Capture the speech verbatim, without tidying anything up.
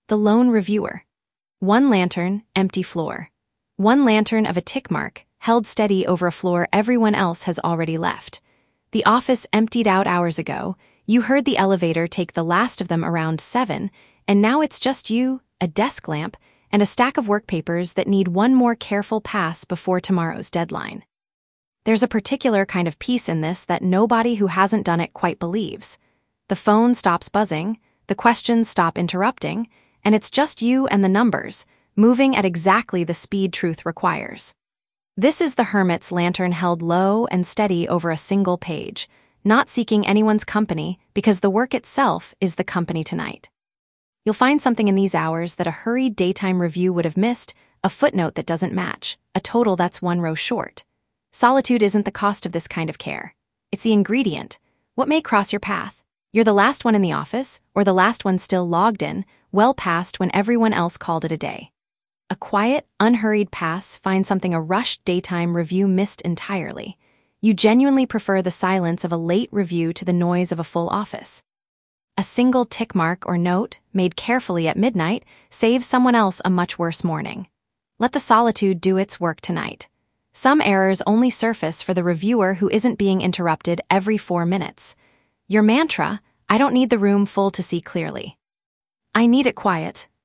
The lone reviewer. One lantern, empty floor. One lantern of a tick mark, held steady over a floor everyone else has already left. The office emptied out hours ago, you heard the elevator take the last of them around seven, and now it's just you, a desk lamp, and a stack of work papers that need one more careful pass before tomorrow's deadline. There's a particular kind of peace in this that nobody who hasn't done it quite believes. The phone stops buzzing, the questions stop interrupting, and it's just you and the numbers, moving at exactly the speed truth requires. This is the hermit's lantern held low and steady over a single page, not seeking anyone's company because the work itself is the company tonight. You'll find something in these hours that a hurried daytime review would have missed, a footnote that doesn't match, a total that's one row short. Solitude isn't the cost of this kind of care. It's the ingredient. What may cross your path? You're the last one in the office, or the last one still logged in, well past when everyone else called it a day. A quiet, unhurried pass finds something a rushed daytime review missed entirely. You genuinely prefer the silence of a late review to the noise of a full office. A single tick mark or note, made carefully at midnight, saves someone else a much worse morning. Let the solitude do its work tonight. Some errors only surface for the reviewer who isn't being interrupted every four minutes. Your mantra, I don't need the room full to see clearly. I need it quiet,